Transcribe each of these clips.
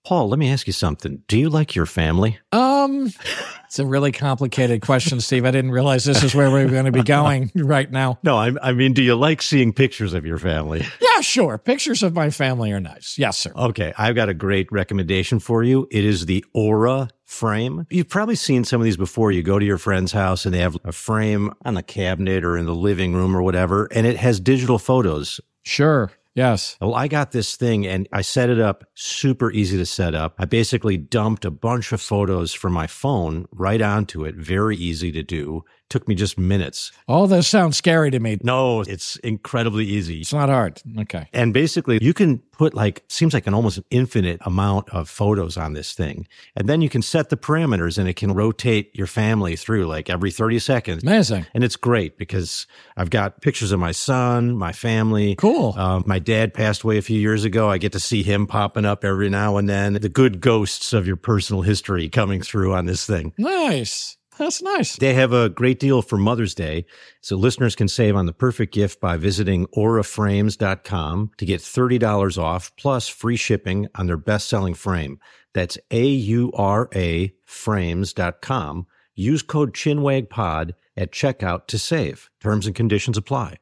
Paul, let me ask you something. Do you like your family? It's a really complicated question, Steve. I didn't realize this is where we were going to be going right now. No, I mean, do you like seeing pictures of your family? Yeah, sure. Pictures of my family are nice. Yes, sir. Okay, I've got a great recommendation for you. It is the Aura frame. You've probably seen some of these before. You go to your friend's house and they have a frame on the cabinet or in the living room or whatever, and it has digital photos. Sure. Yes. Well, I got this thing and I set it up super easy to set up. I basically dumped a bunch of photos from my phone right onto it. Very easy to do. Took me just minutes. Oh, this sounds scary to me. No, it's incredibly easy. It's not hard. Okay. And basically, you can put seems like an almost infinite amount of photos on this thing. And then you can set the parameters and it can rotate your family through like every 30 seconds. Amazing. And it's great because I've got pictures of my son, my family. Cool. My dad passed away a few years ago. I get to see him popping up every now and then. The good ghosts of your personal history coming through on this thing. Nice. That's nice. They have a great deal for Mother's Day, so listeners can save on the perfect gift by visiting auraframes.com to get $30 off plus free shipping on their best-selling frame. That's AURA frames.com. Use code ChinwagPod at checkout to save. Terms and conditions apply.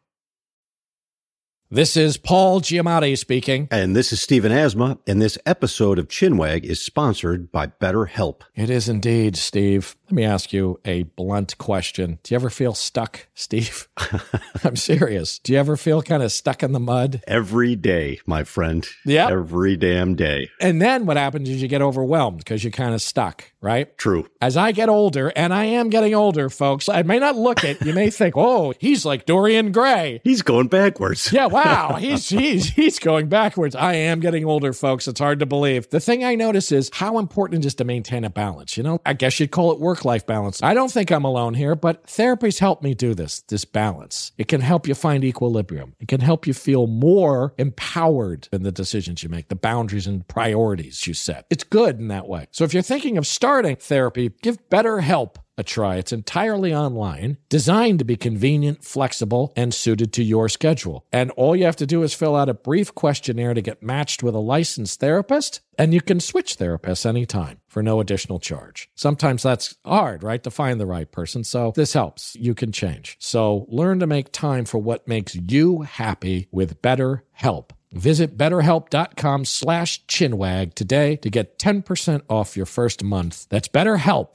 This is Paul Giamatti speaking. And this is Stephen Asma, and this episode of Chinwag is sponsored by BetterHelp. It is indeed, Steve. Let me ask you a blunt question. Do you ever feel stuck, Steve? I'm serious. Do you ever feel kind of stuck in the mud? Every day, my friend. Yeah. Every damn day. And then what happens is you get overwhelmed because you're kind of stuck, right? True. As I get older, and I am getting older, folks, I may not look it. You may think, oh, he's like Dorian Gray. He's going backwards. Yeah, wow. He's going backwards. I am getting older, folks. It's hard to believe. The thing I notice is how important it is to maintain a balance. You know, I guess you'd call it work-life balance. I don't think I'm alone here, but therapy's helped me do this balance. It can help you find equilibrium. It can help you feel more empowered in the decisions you make, the boundaries and priorities you set. It's good in that way. So if you're thinking of starting therapy, give BetterHelp a try. It's entirely online, designed to be convenient, flexible, and suited to your schedule. And all you have to do is fill out a brief questionnaire to get matched with a licensed therapist, and you can switch therapists anytime for no additional charge. Sometimes that's hard, right, to find the right person. So this helps. You can change. So learn to make time for what makes you happy with BetterHelp. Visit BetterHelp.com/Chinwag today to get 10% off your first month. That's BetterHelp.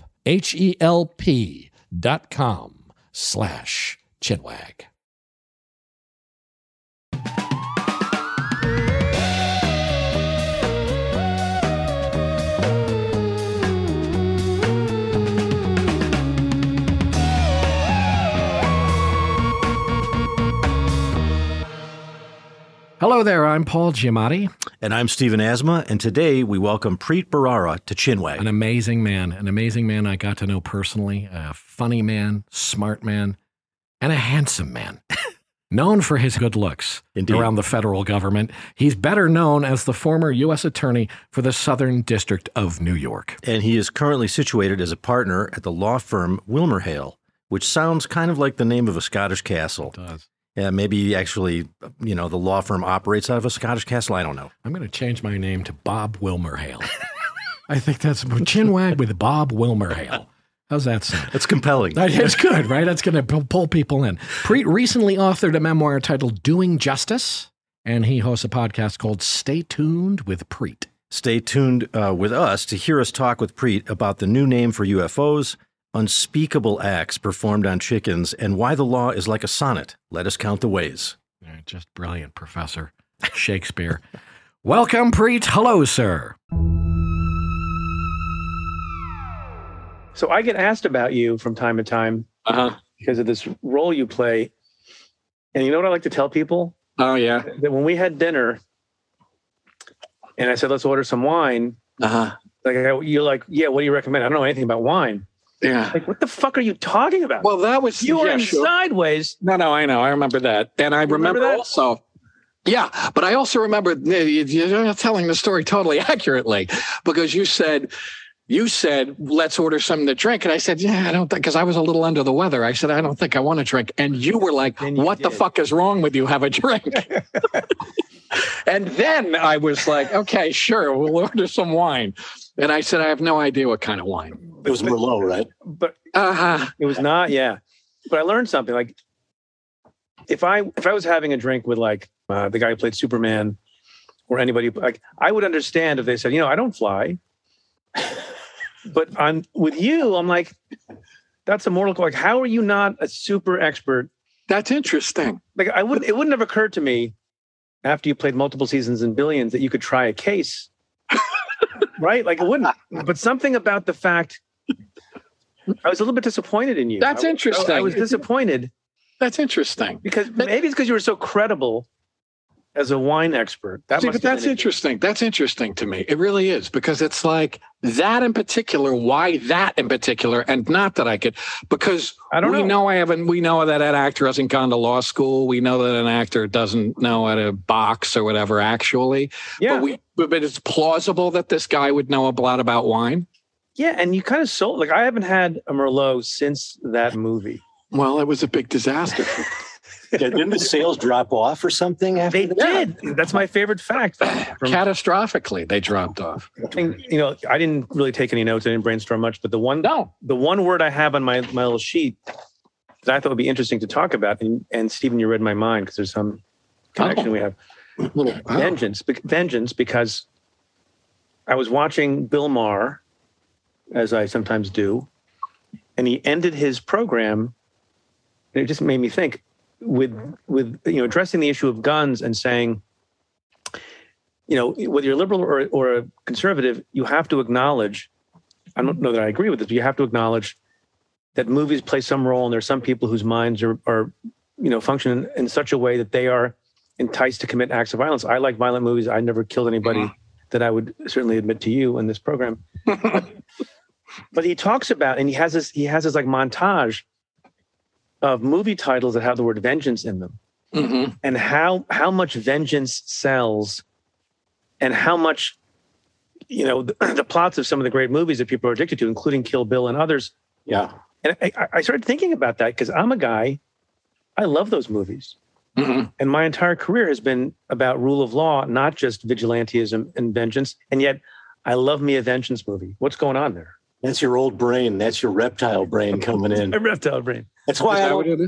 HELP.com/Chinwag. Hello there, I'm Paul Giamatti. And I'm Stephen Asma, and today we welcome Preet Bharara to Chinwag. An amazing man I got to know personally, a funny man, smart man, and a handsome man. Known for his good looks around the federal government, he's better known as the former U.S. Attorney for the Southern District of New York. And he is currently situated as a partner at the law firm WilmerHale, which sounds kind of like the name of a Scottish castle. It does. Yeah, maybe actually, the law firm operates out of a Scottish castle. I don't know. I'm going to change my name to Bob WilmerHale. I think that's Chinwag with Bob WilmerHale. How's that sound? That's compelling. It's good, right? That's going to pull people in. Preet recently authored a memoir titled Doing Justice, and he hosts a podcast called Stay Tuned with Preet. Stay tuned with us to hear us talk with Preet about the new name for UFOs, unspeakable acts performed on chickens, and why the law is like a sonnet. Let us count the ways. Just brilliant, Professor Shakespeare. Welcome, Preet. Hello, sir. So I get asked about you from time to time because of this role you play. And you know what I like to tell people? Oh, yeah. That when we had dinner and I said, let's order some wine. You're like, yeah, what do you recommend? I don't know anything about wine. Yeah. Like, what the fuck are you talking about? Well, that was... You were in Sideways. No, I know. I remember that. And I remember also... Yeah, but I also remember you're telling the story totally accurately because you said, let's order something to drink. And I said, yeah, I don't think, because I was a little under the weather. I said, I don't think I want to drink. And you were like, what the fuck is wrong with you? Have a drink. And then I was like, okay, sure, we'll order some wine. And I said, I have no idea what kind of wine. It was Merlot, right? But it was not, yeah. But I learned something. Like, if I was having a drink with like the guy who played Superman or anybody, like, I would understand if they said, I don't fly. But with you, I'm like, that's a mortal. Like, how are you not a super expert? That's interesting. Like, it wouldn't have occurred to me after you played multiple seasons in Billions that you could try a case, right? Like, it wouldn't. But something about the fact, I was a little bit disappointed in you. That's interesting. I was disappointed. That's interesting. Because maybe it's because you were so credible as a wine expert. But that's interesting. That's interesting to me. It really is, because it's like that in particular. Why that in particular? And not that I could, because we know that an actor hasn't gone to law school. We know that an actor doesn't know how to box or whatever, actually. Yeah. But it's plausible that this guy would know a lot about wine. Yeah. And you kind of sold, like, I haven't had a Merlot since that movie. Well, it was a big disaster. Didn't the sales drop off or something after They did. That's my favorite fact. Catastrophically, they dropped off. I didn't really take any notes. I didn't brainstorm much. But the one word I have on my little sheet that I thought would be interesting to talk about, and Stephen, you read my mind because there's some connection we have. Vengeance, because I was watching Bill Maher, as I sometimes do, and he ended his program, and it just made me think, with addressing the issue of guns and saying, whether you're liberal or a conservative, you have to acknowledge, I don't know that I agree with this, but you have to acknowledge that movies play some role, and there's some people whose minds are function in such a way that they are enticed to commit acts of violence. I like violent movies. I never killed anybody that I would certainly admit to you in this program. But he talks about, and he has this like montage of movie titles that have the word vengeance in them, and how much vengeance sells, and how much, the plots of some of the great movies that people are addicted to, including Kill Bill and others. Yeah. And I started thinking about that because I'm a guy, I love those movies. And my entire career has been about rule of law, not just vigilantism and vengeance. And yet I love me a vengeance movie. What's going on there? That's your old brain. That's your reptile brain coming in. A reptile brain. That's why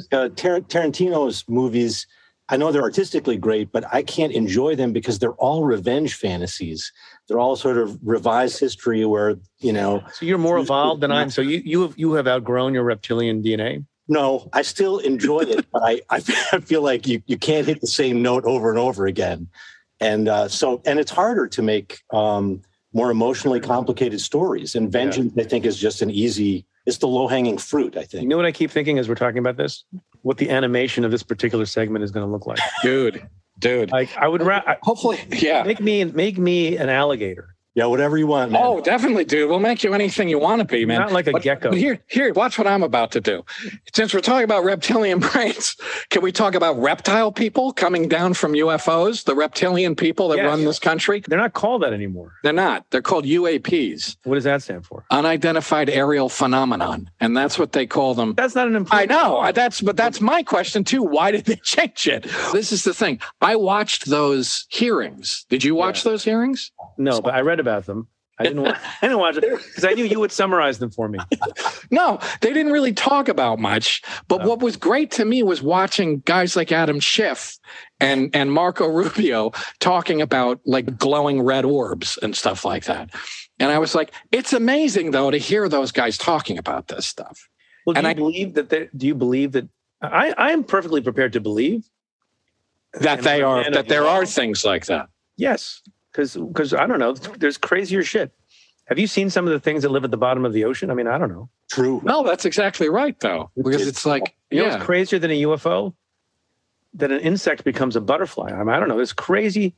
Tarantino's movies, I know they're artistically great, but I can't enjoy them because they're all revenge fantasies. They're all sort of revised history where, So you're more evolved than I am. So you have outgrown your reptilian DNA? No, I still enjoy it, but I feel like you can't hit the same note over and over again. And and it's harder to make more emotionally complicated stories. And vengeance, I think, is just it's the low-hanging fruit, I think. You know what I keep thinking as we're talking about this? What the animation of this particular segment is going to look like. Dude. Like, I would hopefully, make me an alligator. Yeah, whatever you want, man. Oh, definitely, dude. We'll make you anything you want to be, man. Not like a gecko. But here, watch what I'm about to do. Since we're talking about reptilian brains, can we talk about reptile people coming down from UFOs, the reptilian people that run this country? They're not called that anymore. They're not. They're called UAPs. What does that stand for? Unidentified Aerial Phenomenon. And that's what they call them. That's not an important... I know. That's my question, too. Why did they change it? This is the thing. I watched those hearings. Did you watch those hearings? No, but I read about them. I didn't watch it because I knew you would summarize them for me. No, they didn't really talk about much. But what was great to me was watching guys like Adam Schiff and Marco Rubio talking about like glowing red orbs and stuff like that. And I was like, it's amazing, though, to hear those guys talking about this stuff. Well, do you believe that I am perfectly prepared to believe that there are things like that? Yes. Because I don't know, there's crazier shit. Have you seen some of the things that live at the bottom of the ocean? I mean, I don't know. True. No, that's exactly right, though. Because it's like, you know what's crazier than a UFO? That an insect becomes a butterfly. I mean, I don't know. There's crazy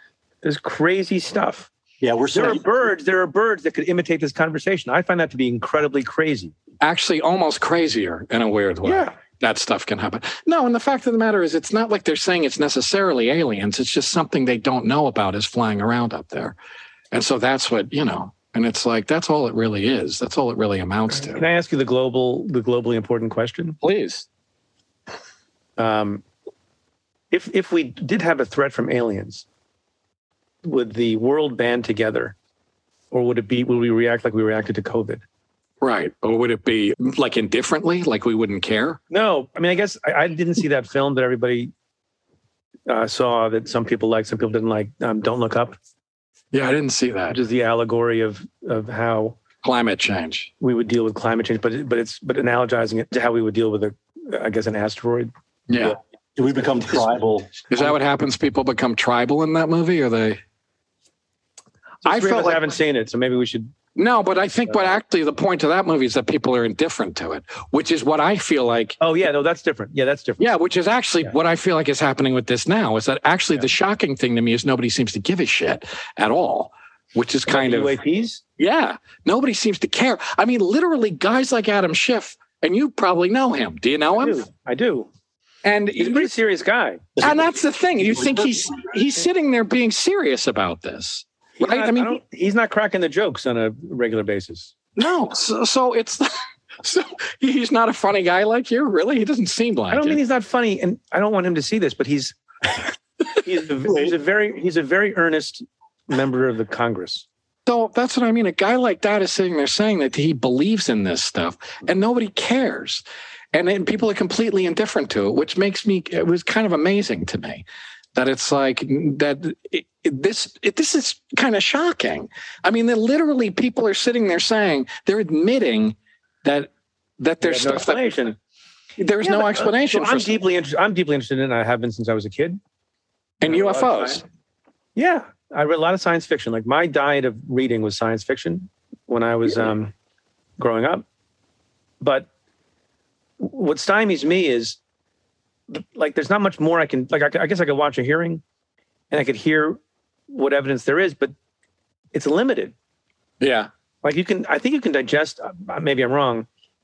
stuff. Yeah, there are birds that could imitate this conversation. I find that to be incredibly crazy. Actually, almost crazier in a weird way. Yeah. That stuff can happen. No, and the fact of the matter is it's not like they're saying it's necessarily aliens. It's just something they don't know about is flying around up there. And so that's what, and it's like, that's all it really is. That's all it really amounts to. Can I ask you the globally important question? Please. If we did have a threat from aliens, would the world band together, or would we react like we reacted to COVID? Right. Or would it be like indifferently, like we wouldn't care? No, I mean, I guess I didn't see that film that everybody saw that some people liked, some people didn't like. Don't Look Up. Yeah, I didn't see that. Which is the allegory of how climate change. We would deal with climate change, but analogizing it to how we would deal with an asteroid. Yeah. Do we become tribal? Is that what happens? People become tribal in that movie, or they? I haven't seen it, so maybe we should. No, but I think what actually the point of that movie is that people are indifferent to it, which is what I feel like. Oh, yeah, no, that's different. Yeah, that's different. Yeah, which is actually what I feel like is happening with this now, is that actually the shocking thing to me is nobody seems to give a shit at all, which is kind of. UAPs? Yeah, nobody seems to care. I mean, literally, guys like Adam Schiff, and you probably know him. Do you know him? I do. And he's a pretty serious guy. And that's the thing. You think he's sitting there being serious about this. Right? He's not cracking the jokes on a regular basis. No. So it's so he's not a funny guy like you, really? He doesn't seem like it. I don't mean he's not funny, and I don't want him to see this, but he's a very earnest member of the Congress. So that's what I mean. A guy like that is sitting there saying that he believes in this stuff, and nobody cares. And then people are completely indifferent to it, which it was kind of amazing to me. That it's like that. This is kind of shocking. I mean, literally people are sitting there saying they're admitting that there's no explanation. There's no explanation. So I'm deeply interested in it. I have been since I was a kid. And UFOs. Yeah, I read a lot of science fiction. Like my diet of reading was science fiction when I was growing up. But what stymies me is like there's not much more I can like. I guess I could watch a hearing, and I could hear what evidence there is, but it's limited. Yeah. Like I think you can digest, maybe I'm wrong,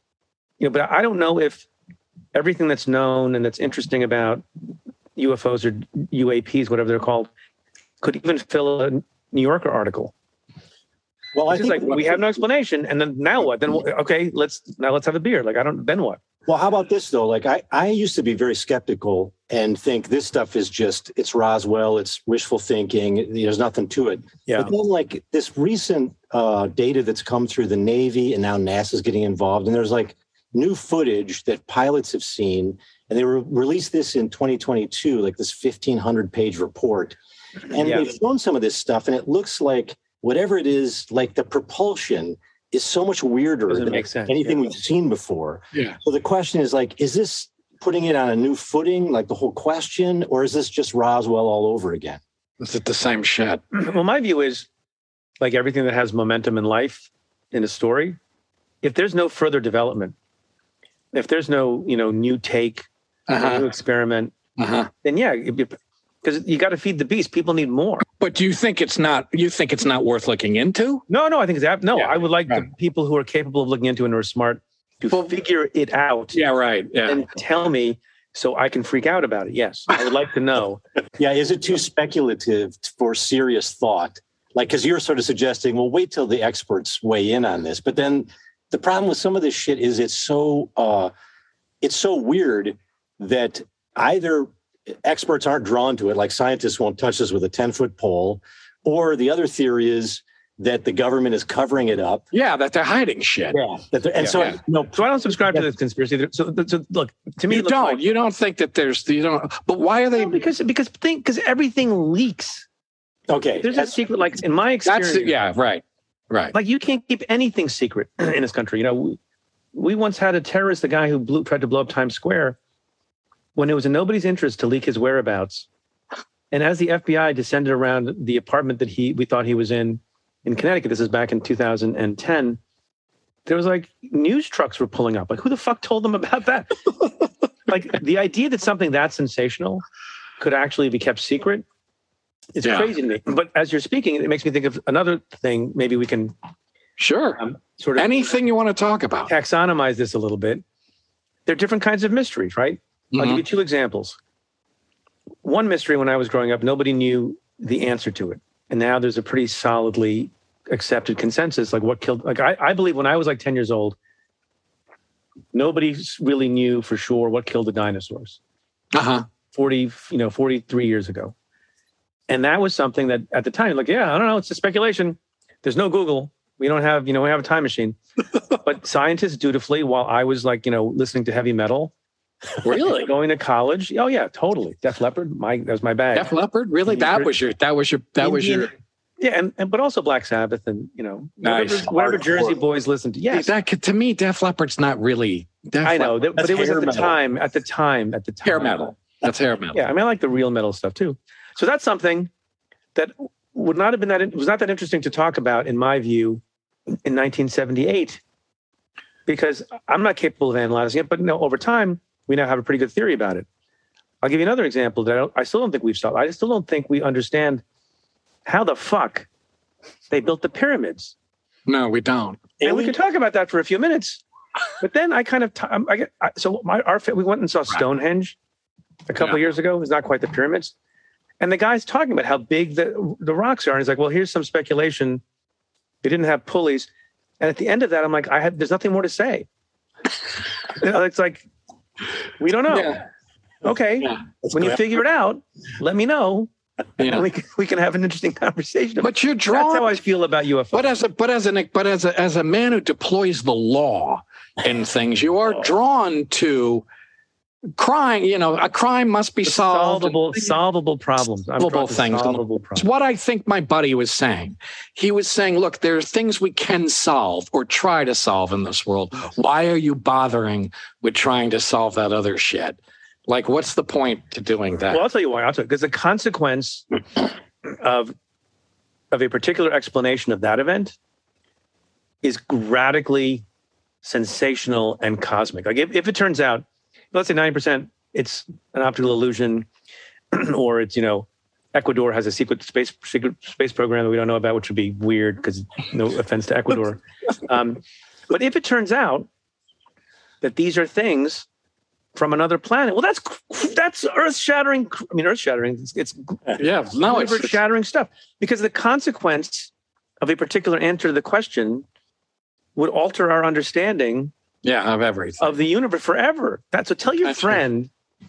but I don't know if everything that's known and that's interesting about UFOs or UAPs, whatever they're called, could even fill a New Yorker article. Well, I think we have no explanation. And then now what? Then, okay, let's have a beer. Then what? Well, how about this though? Like I used to be very skeptical and think this stuff is it's Roswell, it's wishful thinking. There's nothing to it. Yeah. But then like this recent data that's come through the Navy and now NASA's getting involved, and there's like new footage that pilots have seen, and they released this in 2022, like this 1,500 page report, and they've shown some of this stuff, and it looks like whatever it is, like the propulsion is so much weirder than anything we've seen before. Yeah. So the question is like, is this putting it on a new footing, like the whole question, or is this just Roswell all over again? Is it the same shit? Well, my view is like everything that has momentum in life, in a story, if there's no further development, if there's no, new take, new experiment, then because you got to feed the beast. People need more. But do you think it's not? You think it's not worth looking into? No. I think it's no. Yeah, I would like the people who are capable of looking into and are smart to figure it out. Yeah, right. Yeah, and tell me so I can freak out about it. Yes, I would like to know. Yeah, is it too speculative for serious thought? Like, because you're sort of suggesting, well, wait till the experts weigh in on this. But then the problem with some of this shit is it's so weird that either experts aren't drawn to it, like scientists won't touch this with a 10-foot pole, or the other theory is that the government is covering it up. Yeah, that they're hiding shit. Yeah, so I don't subscribe to this conspiracy. So look, to me, you don't think that but why are they? Because everything leaks. Okay, there's a secret. Like in my experience, right. Like you can't keep anything secret in this country. We once had a terrorist, the guy who tried to blow up Times Square, when it was in nobody's interest to leak his whereabouts. And as the FBI descended around the apartment that we thought he was in Connecticut, this is back in 2010, there was like news trucks were pulling up. Like, who the fuck told them about that? Like the idea that something that sensational could actually be kept secret is crazy to me. But as you're speaking, it makes me think of another thing. Maybe we can sort of anything you want to talk about. Taxonomize this a little bit. There are different kinds of mysteries, right? I'll give you two examples. One mystery, when I was growing up, nobody knew the answer to it. And now there's a pretty solidly accepted consensus, like what killed, like I believe when I was like 10 years old, nobody really knew for sure what killed the dinosaurs. 43 years ago. And that was something that at the time, like, yeah, I don't know, it's just speculation. There's no Google. We don't have, we have a time machine. But scientists dutifully, while I was like, listening to heavy metal. Really? Going to college. Oh yeah, totally. Def Leppard. That was my bag. Def Leppard? Really? That was your. Yeah, and but also Black Sabbath and nice. whatever Jersey boys listened to. Yes. To me, Def Leppard's not really. I know, but it was at the time. Hair metal. That's hair metal. Yeah, I mean, I like the real metal stuff too. So that's something that would not have been was not that interesting to talk about, in my view, in 1978, because I'm not capable of analyzing it. But over time, we now have a pretty good theory about it. I'll give you another example that I still don't think we've solved. I still don't think we understand how the fuck they built the pyramids. No, we don't. And we could talk about that for a few minutes. But then I kind of, we went and saw Stonehenge a couple of years ago. It's not quite the pyramids. And the guy's talking about how big the rocks are. And he's like, well, here's some speculation. They didn't have pulleys. And at the end of that, I'm like, there's nothing more to say. It's like, we don't know. Yeah. Okay. Yeah. When you figure it out, let me know. Yeah. We can have an interesting conversation. But you're drawn. That's how I feel about UFOs. But as a man who deploys the law in things, you are drawn to crime. A crime must be solved. Solvable problems. Solvable things. It's what I think my buddy was saying. He was saying, look, there's things we can solve or try to solve in this world. Why are you bothering with trying to solve that other shit? Like, what's the point to doing that? Well, I'll tell you why. Because the consequence of a particular explanation of that event is radically sensational and cosmic. Like, if it turns out, let's say 90%, it's an optical illusion, or it's, Ecuador has a secret space program that we don't know about, which would be weird because no offense to Ecuador. But if it turns out that these are things from another planet, well, that's earth-shattering. I mean, earth-shattering. It's shattering stuff, because the consequence of a particular answer to the question would alter our understanding. Of everything, of the universe forever. So tell your friend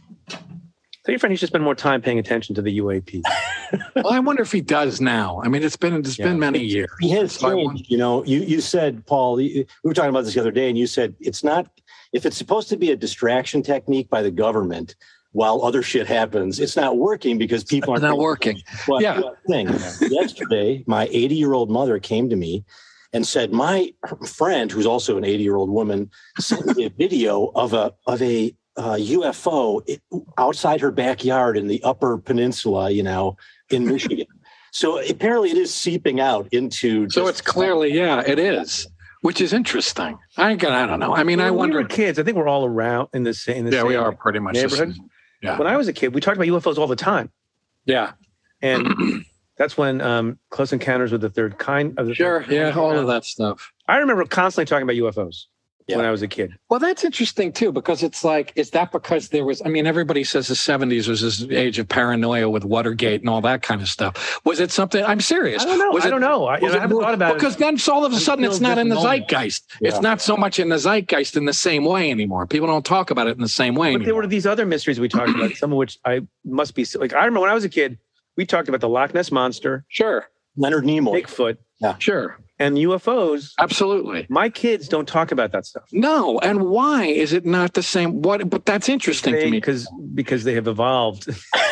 he should spend more time paying attention to the UAP. Well, I wonder if he does now. I mean, it's been many years. He has changed. You said, Paul, we were talking about this the other day, and you said it's not. If it's supposed to be a distraction technique by the government while other shit happens, it's not working because people aren't not working. But yesterday, my 80-year-old mother came to me and said, my friend, who's also an 80-year-old woman, sent me a video of a UFO outside her backyard in the Upper Peninsula, in Michigan. So apparently it is seeping out into. So it's clearly, it is. Which is interesting. I don't know. I mean, I wonder. We were kids. I think we're all around in the same. Yeah, we are pretty much neighborhood. Yeah. When I was a kid, we talked about UFOs all the time. Yeah, and that's when Close Encounters with the Third Kind. All of that stuff. I remember constantly talking about UFOs when I was a kid. Well, that's interesting too, because it's like, is that because there was? I mean, everybody says the 70s was this age of paranoia with Watergate and all that kind of stuff. Was it something? I'm serious. I don't know. I don't know. I haven't thought about it. Because then all of a sudden it's not in the zeitgeist. Yeah. It's not so much in the zeitgeist in the same way anymore. People don't talk about it in the same way anymore. There were these other mysteries we talked about, some of which I must be like. I remember when I was a kid, we talked about the Loch Ness Monster. Sure. Leonard Nimoy. Bigfoot. Yeah. Sure. And UFOs. Absolutely. My kids don't talk about that stuff. No. And why is it not the same? But that's interesting to me. Because they have evolved.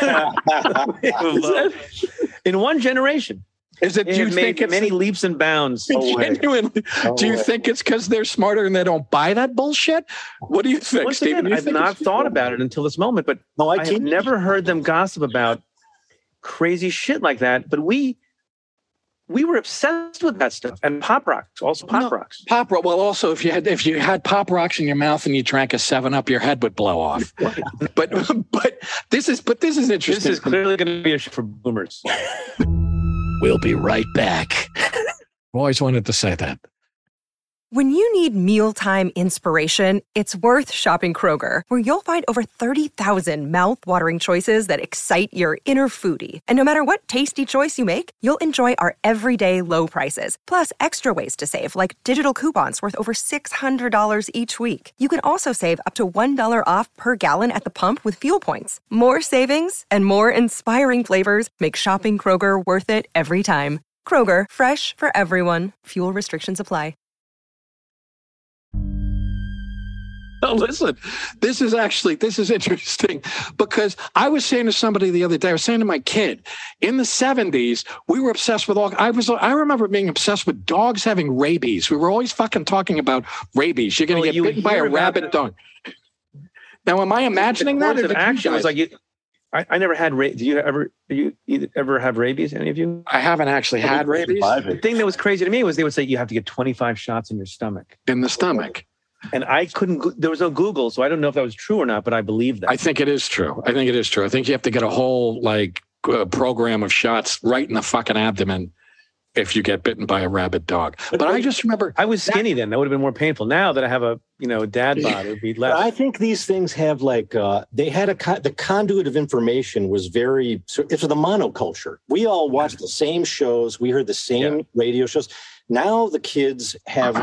In one generation. Is it? Do you think it's many leaps and bounds? Genuinely, do you think it's because they're smarter and they don't buy that bullshit? What do you think, Stephen? I've not thought about it until this moment, but I have never heard them gossip about crazy shit like that. But we were obsessed with that stuff, and pop rocks, also pop rocks. Pop rock. Well, also if you had pop rocks in your mouth and you drank a 7-Up, your head would blow off. but this is interesting. This is clearly going to be a show for boomers. We'll be right back. Always wanted to say that. When you need mealtime inspiration, it's worth shopping Kroger, where you'll find over 30,000 mouth-watering choices that excite your inner foodie. And no matter what tasty choice you make, you'll enjoy our everyday low prices, plus extra ways to save, like digital coupons worth over $600 each week. You can also save up to $1 off per gallon at the pump with fuel points. More savings and more inspiring flavors make shopping Kroger worth it every time. Kroger, fresh for everyone. Fuel restrictions apply. Oh, listen, this is interesting because I was saying to somebody the other day, I was saying to my kid, in the 70s, we were obsessed with I remember being obsessed with dogs having rabies. We were always fucking talking about rabies. You're going to get bitten by a rabid dog. Now, am I imagining that? The action was like, I never had rabies. Do you ever have rabies? Any of you? I haven't actually had rabies. The thing that was crazy to me was they would say you have to get 25 shots in your stomach. In the stomach. And I couldn't, there was no Google, so I don't know if that was true or not, but I believe that. I think it is true. I think you have to get a whole program of shots right in the fucking abdomen if you get bitten by a rabid dog. But I just remember I was skinny then. That would have been more painful. Now that I have a dad bod, it would be less. I think these things have they had the conduit of information was it's the monoculture. We all watched the same shows. We heard the same radio shows. Now the kids have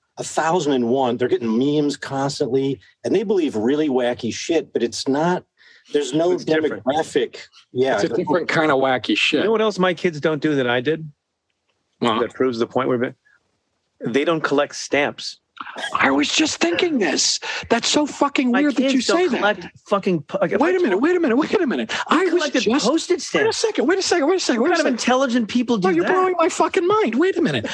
1,001. They're getting memes constantly, and they believe really wacky shit. But it's not. There's no demographic. It's a different kind of wacky shit. You know what else my kids don't do that I did? That proves the point they don't collect stamps. I was just thinking this. That's so fucking weird that you say that. Wait a minute. I collected postage stamps. Wait a second. What kind of intelligent people do that? You're blowing my fucking mind. Wait a minute.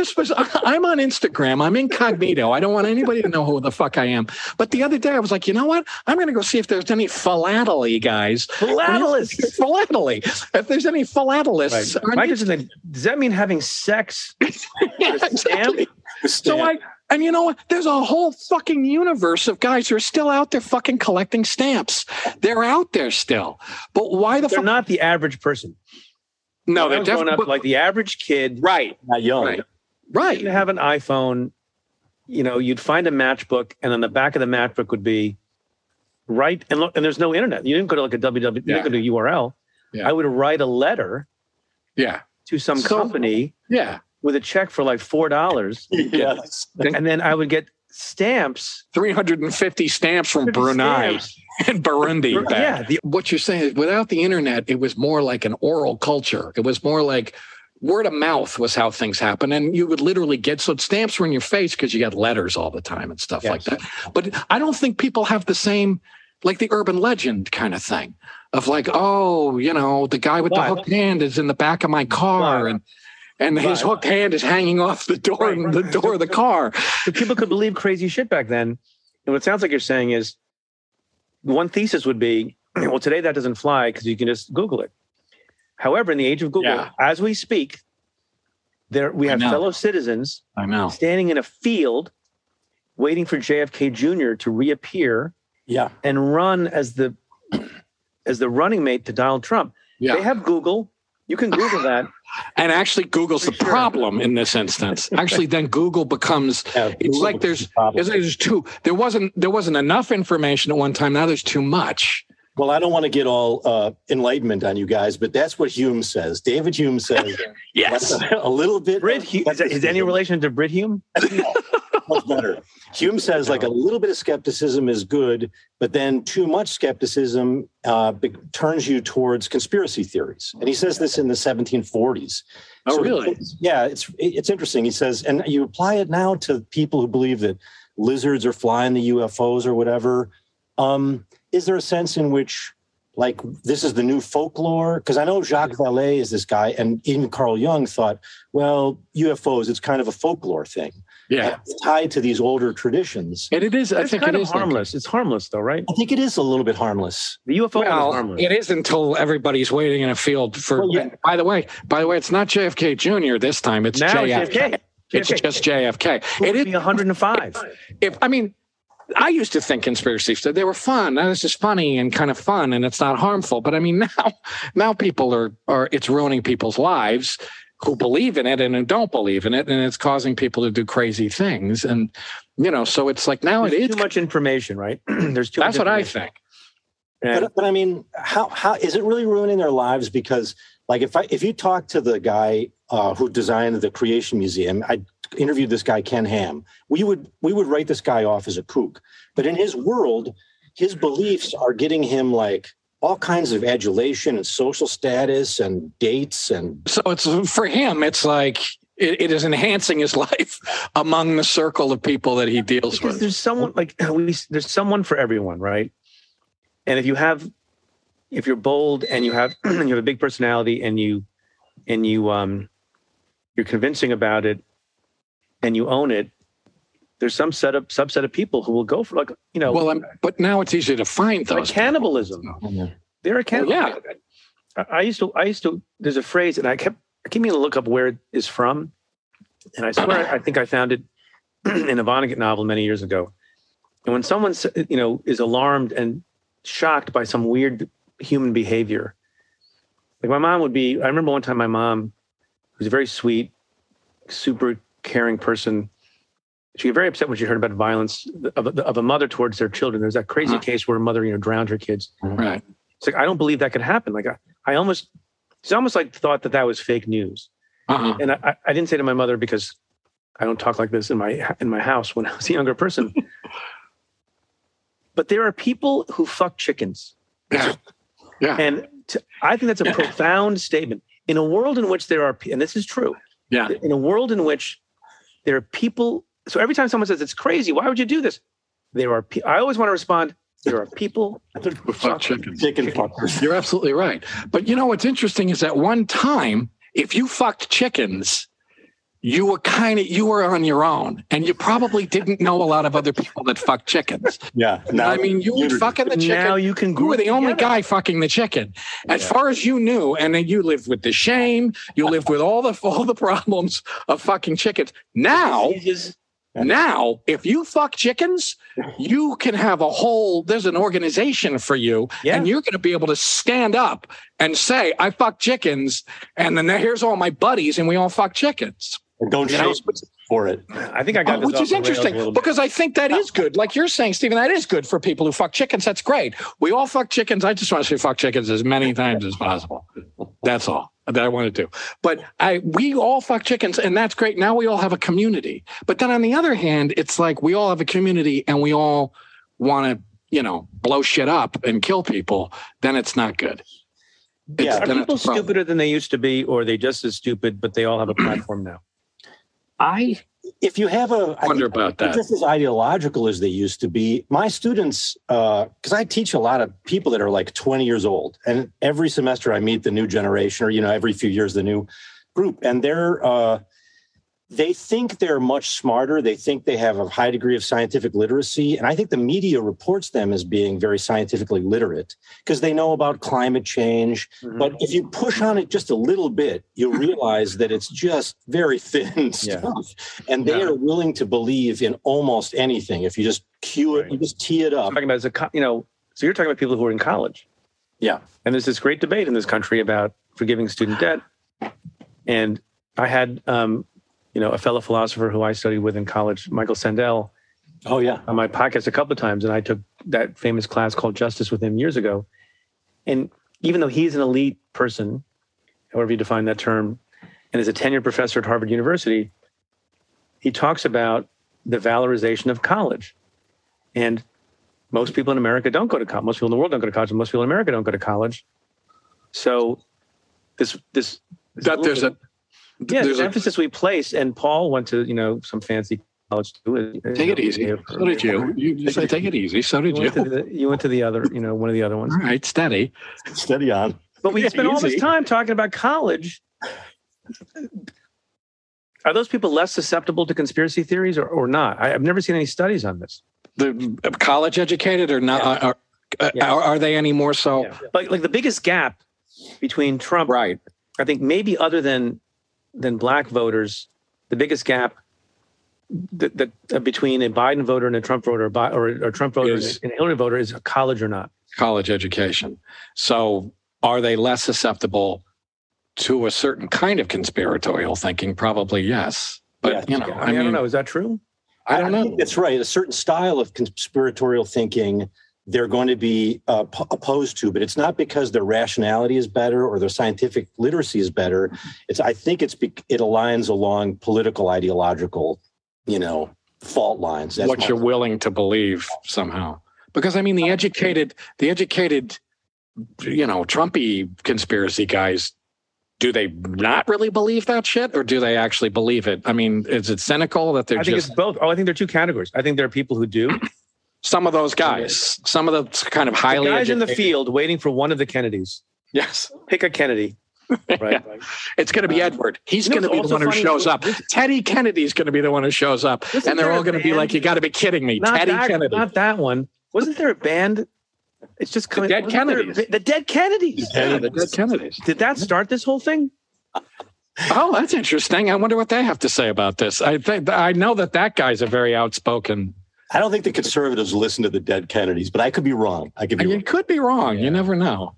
I'm on Instagram. I'm incognito. I don't want anybody to know who the fuck I am. But the other day I was like, you know what? I'm going to go see if there's any philately guys. Philately. If there's any philatelists. Right. Does that mean having sex? Yeah, exactly. And you know what? There's a whole fucking universe of guys who are still out there fucking collecting stamps. They're out there still. But why the fuck? They're not the average person. No, they're definitely like the average kid. Right. Not young. Right. You'd have an iPhone, you'd find a matchbook, and on the back of the matchbook would be and there's no internet. You didn't go to like a www, you didn't go to a URL. Yeah. I would write a letter to some company. Yeah. With a check for like $4. Yes. And then I would get stamps. 350 stamps from Brunei and Burundi. What you're saying is without the internet, it was more like an oral culture. It was more like word of mouth was how things happen. And you would literally get, stamps were in your face because you got letters all the time and stuff like that. But I don't think people have the same, like the urban legend kind of thing of like, the guy with the hooked hand is in the back of my car and his hooked hand is hanging off the door of the car. But people could believe crazy shit back then. And what it sounds like you're saying is one thesis would be, well, today that doesn't fly because you can just Google it. However, in the age of Google, as we speak, we have fellow citizens standing in a field waiting for JFK Jr. to reappear and run as the running mate to Donald Trump. Yeah. They have Google. You can Google that. And actually, Google's the problem in this instance. Actually, then Google becomes. It's like there's two. There wasn't enough information at one time. Now there's too much. Well, I don't want to get all enlightenment on you guys, but that's what Hume says. David Hume says, yes, a little bit. Is any relation to Brit Hume? Much better. Hume says like a little bit of skepticism is good, but then too much skepticism turns you towards conspiracy theories. And he says this in the 1740s. Oh, really? It's interesting. He says, and you apply it now to people who believe that lizards are flying the UFOs or whatever. Is there a sense in which, like, this is the new folklore? Because I know Jacques Vallée is this guy, and even Carl Jung thought, well, UFOs, it's kind of a folklore thing. Yeah. It's tied to these older traditions. And it is, I think it is harmless. It's harmless, though, right? I think it is a little bit harmless. The UFO is harmless. It is until everybody's waiting in a field for. Well, by the way, it's not JFK Jr. this time. It's JFK. It's just JFK. It would be 105. I used to think conspiracies, they were fun. That was just funny and kind of fun, and it's not harmful. But I mean, now people are it's ruining people's lives who believe in it and who don't believe in it, and it's causing people to do crazy things. And so it's like now There's it is too much information, right? There's too. That's much what I think. But I mean, how is it really ruining their lives? Because like if you talk to the guy who designed the Creation Museum, I interviewed this guy Ken Ham. We would write this guy off as a kook, but in his world, his beliefs are getting him like all kinds of adulation and social status and dates. And so it's for him, it's like it is enhancing his life among the circle of people that he deals with. There's someone there's someone for everyone, right? And if you're bold and you have a big personality and you're convincing about it and you own it, there's some subset of people who will go for but now it's easy to find those. Like cannibalism. They're a cannibal. I used to. There's a phrase, and I kept meaning to look up where it is from, and I swear I think I found it in a Vonnegut novel many years ago. And when someone is alarmed and shocked by some weird human behavior, like my mom would be. I remember one time my mom, who's a very sweet, super caring person. She got very upset when she heard about violence of a mother towards their children. There's that crazy case where a mother, drowned her kids. Right. It's like, I don't believe that could happen. Like it's almost like thought that was fake news. Uh-huh. And I didn't say to my mother, because I don't talk like this in my house when I was a younger person. But there are people who fuck chickens. Yeah. And I think that's a profound statement. In a world in which there are, and this is true. Yeah. In a world in which there are people. So every time someone says it's crazy, why would you do this? I always want to respond, there are people who fuck chickens. Chicken fuckers. You're absolutely right. But what's interesting is at one time, if you fucked chickens, you were on your own, and you probably didn't know a lot of other people that fuck chickens. Yeah. Now, you were fucking the chicken. Now you were the only guy fucking the chicken. As far as you knew, and then you lived with the shame, you lived with all the problems of fucking chickens. Now, if you fuck chickens, you can have there's an organization for you, and you're going to be able to stand up and say, I fuck chickens, and then here's all my buddies, and we all fuck chickens. And don't chase for it. I think I got this which is interesting, because I think that is good. Like you're saying, Stephen, that is good for people who fuck chickens. That's great. We all fuck chickens. I just want to say fuck chickens as many times as possible. That's all that I want to do. But we all fuck chickens, and that's great. Now we all have a community. But then on the other hand, it's like we all have a community and we all want to, blow shit up and kill people. Then it's not good. Are people stupider than they used to be, or are they just as stupid, but they all have a platform now? If you have wonder about that. Just as ideological as they used to be, my students, because I teach a lot of people that are like 20 years old, and every semester I meet the new generation, or every few years the new group, and they think they're much smarter. They think they have a high degree of scientific literacy. And I think the media reports them as being very scientifically literate because they know about climate change. Mm-hmm. But if you push on it just a little bit, you'll realize that it's just very thin stuff. And they are willing to believe in almost anything. If you just cue it, you just tee it up. Talking about so you're talking about people who are in college. Yeah. And there's this great debate in this country about forgiving student debt. And I had, a fellow philosopher who I studied with in college, Michael Sandel. Oh, yeah. On my podcast a couple of times. And I took that famous class called Justice with him years ago. And even though he's an elite person, however you define that term, and is a tenured professor at Harvard University, he talks about the valorization of college. And most people in America don't go to college. Most people in the world don't go to college. And most people in America don't go to college. So there's emphasis we place, and Paul went to some fancy college too. Take it easy. So did you. You say take it easy. So did you. You went to the other, one of the other ones. All right, steady on. But we spent all this time talking about college. Are those people less susceptible to conspiracy theories or not? I've never seen any studies on this. The college educated or not? Yeah. Are they any more so? Yeah. Like the biggest gap between Trump, right? I think maybe other than black voters, the biggest gap between a Biden voter and a Trump voter, or a Trump voter and a Hillary voter, is college or not. College education. So are they less susceptible to a certain kind of conspiratorial thinking, probably yes. But, I don't know. Is that true? I don't know. I think that's right. A certain style of conspiratorial thinking they're going to be opposed to, but it's not because their rationality is better or their scientific literacy is better. I think it aligns along political, ideological, fault lines. That's what you're willing to believe somehow. Because the educated, Trumpy conspiracy guys, do they not really believe that shit, or do they actually believe it? Is it cynical that they're I think it's both. I think there are two categories. I think there are people who do. Some of those guys, some of the kind of highly guys educated. in the field waiting for one of the Kennedys. Yes. Pick a Kennedy. Right. Yeah. It's going to be Edward. He's going to be the one who shows up. Teddy Kennedy's going to be the one who shows up. And they're all going to be like, you got to be kidding me. Teddy Kennedy. Not that one. Wasn't there a band? It's just coming. The Dead Kennedys. The Dead Kennedys. Yeah, the Dead Kennedys. Did that start this whole thing? Oh, that's interesting. I wonder what they have to say about this. I know that guy's a very outspoken. I don't think the conservatives listen to the Dead Kennedys, but I could be wrong. You could be wrong. Yeah. You never know.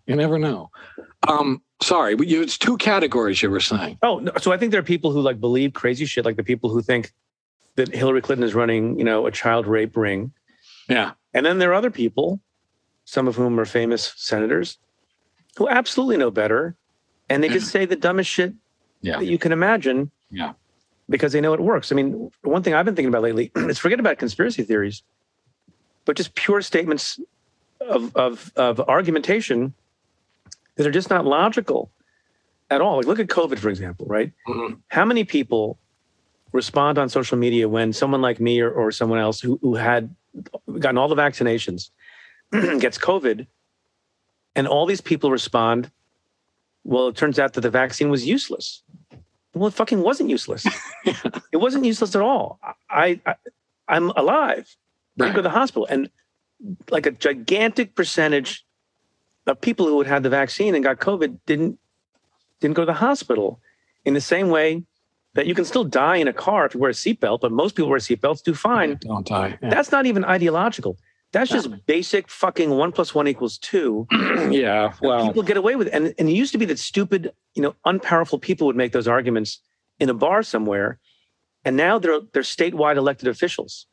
Sorry, it's two categories you were saying. Oh, no, so I think there are people who believe crazy shit, like the people who think that Hillary Clinton is running, a child rape ring. Yeah. And then there are other people, some of whom are famous senators, who absolutely know better. And they just say the dumbest shit that you can imagine. Yeah. Because they know it works. One thing I've been thinking about lately is forget about conspiracy theories, but just pure statements of argumentation that are just not logical at all. Like look at COVID, for example, right? Mm-hmm. How many people respond on social media when someone like me or someone else who had gotten all the vaccinations gets COVID, and all these people respond, well, it turns out that the vaccine was useless. Well, it fucking wasn't useless. It wasn't useless at all. I'm alive. I didn't go to the hospital. And like a gigantic percentage of people who had the vaccine and got COVID didn't go to the hospital, in the same way that you can still die in a car if you wear a seatbelt, but most people wear seatbelts, do fine. Don't die. Yeah. That's not even ideological. That's just basic fucking 1 + 1 = 2. Yeah, well, people get away with it. And it used to be that stupid, unpowerful people would make those arguments in a bar somewhere. And now they're statewide elected officials.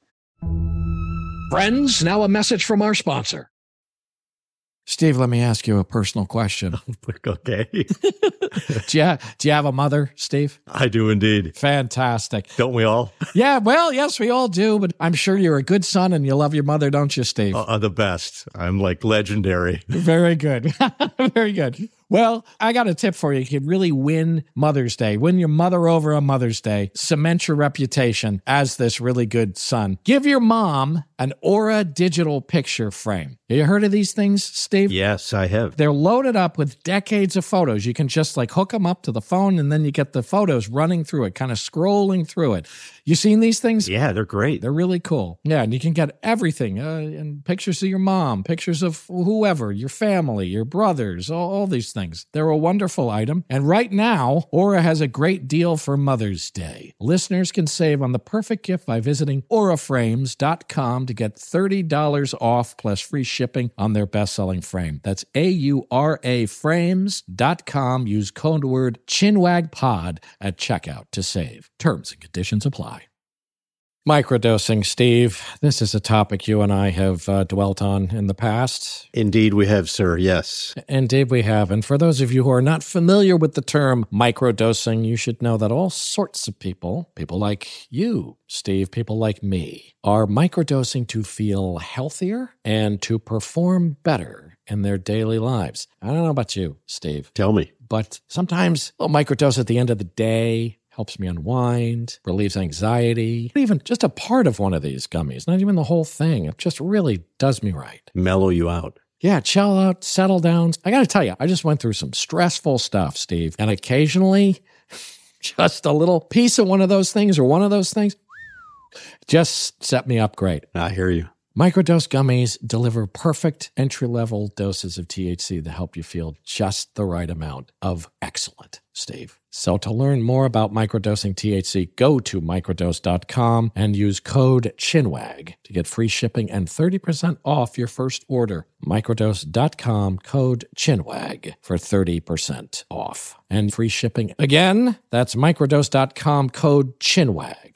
Friends, now a message from our sponsor. Steve, let me ask you a personal question. Okay. Do you have a mother, Steve? I do indeed. Fantastic. Don't we all? Yeah, well, yes, we all do, but I'm sure you're a good son and you love your mother, don't you, Steve? The best. I'm like legendary. Very good. Very good. Well, I got a tip for you. You can really win Mother's Day. Win your mother over on Mother's Day. Cement your reputation as this really good son. Give your mom an Aura digital picture frame. Have you heard of these things, Steve? Yes, I have. They're loaded up with decades of photos. You can just hook them up to the phone, and then you get the photos running through it, kind of scrolling through it. You seen these things? Yeah, they're great. They're really cool. Yeah, and you can get everything, and pictures of your mom, pictures of whoever, your family, your brothers, all these things. They're a wonderful item. And right now, Aura has a great deal for Mother's Day. Listeners can save on the perfect gift by visiting auraframes.com to get $30 off plus free shipping on their best-selling frame. That's AURA frames.com. Use code word ChinwagPod at checkout to save. Terms and conditions apply. Microdosing, Steve. This is a topic you and I have dwelt on in the past. Indeed we have, sir. Yes. Indeed we have. And for those of you who are not familiar with the term microdosing, you should know that all sorts of people like you, Steve, people like me, are microdosing to feel healthier and to perform better in their daily lives. I don't know about you, Steve. Tell me. But sometimes a microdose at the end of the day helps me unwind, relieves anxiety. Even just a part of one of these gummies, not even the whole thing. It just really does me right. Mellow you out. Yeah, chill out, settle down. I got to tell you, I just went through some stressful stuff, Steve. And occasionally, just a little piece of one of those things or one of those things just set me up great. I hear you. Microdose gummies deliver perfect entry-level doses of THC that help you feel just the right amount of excellent, Steve. So to learn more about microdosing THC, go to microdose.com and use code CHINWAG to get free shipping and 30% off your first order. Microdose.com, code CHINWAG for 30% off. And free shipping. Again, that's microdose.com, code CHINWAG.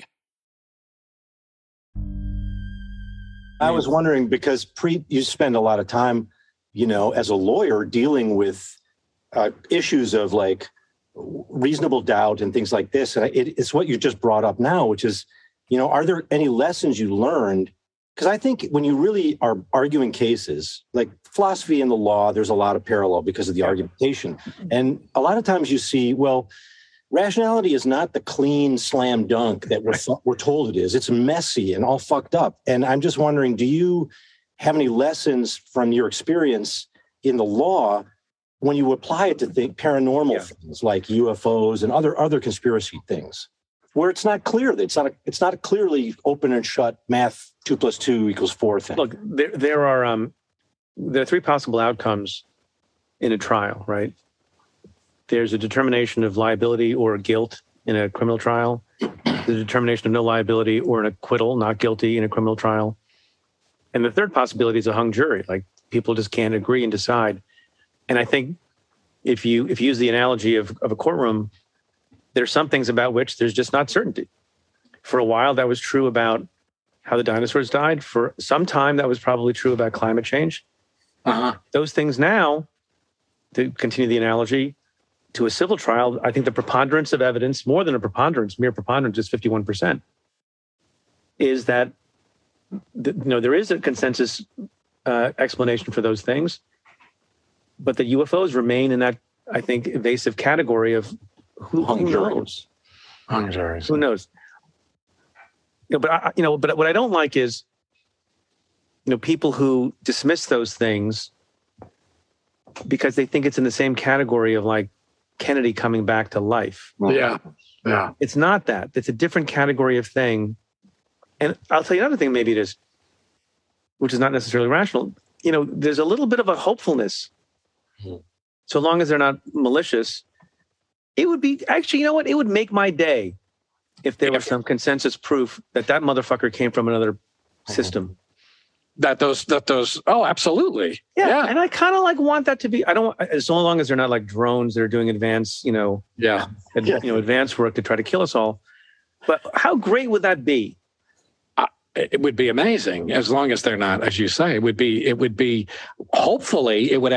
I was wondering, because you spend a lot of time, as a lawyer dealing with issues of like reasonable doubt and things like this. And it's what you just brought up now, which is, are there any lessons you learned? Because I think when you really are arguing cases, like philosophy and the law, there's a lot of parallel because of the argumentation. And a lot of times you see, well, rationality is not the clean slam dunk that we're told it is. It's messy and all fucked up. And I'm just wondering, do you have any lessons from your experience in the law when you apply it to paranormal things like UFOs and other conspiracy things, where it's not clear that it's not a clearly open and shut math 2 + 2 = 4 thing? Look, there are 3 possible outcomes in a trial, right? There's a determination of liability or guilt in a criminal trial. The determination of no liability or an acquittal, not guilty, in a criminal trial. And the third possibility is a hung jury. Like, people just can't agree and decide. And I think if you use the analogy of a courtroom, there's some things about which there's just not certainty. For a while, that was true about how the dinosaurs died. For some time, that was probably true about climate change. Those things now, to continue the analogy, to a civil trial, I think the preponderance of evidence, more than a preponderance, mere preponderance is 51%, is that there is a consensus explanation for those things, but the UFOs remain in that, I think, evasive category of who knows? Who knows? But what I don't like is, people who dismiss those things because they think it's in the same category of like Kennedy coming back to life. Yeah. It's not that. It's a different category of thing. And I'll tell you another thing, maybe it is, which is not necessarily rational. There's a little bit of a hopefulness. So long as they're not malicious, it would be, actually, it would make my day if there was some consensus proof that motherfucker came from another system. That those, oh, absolutely. Yeah. And I kind of want that to be, as long as they're not like drones that are doing advanced, advanced work to try to kill us all. But how great would that be? It would be amazing, as long as they're not, as you say. It would be, hopefully, it would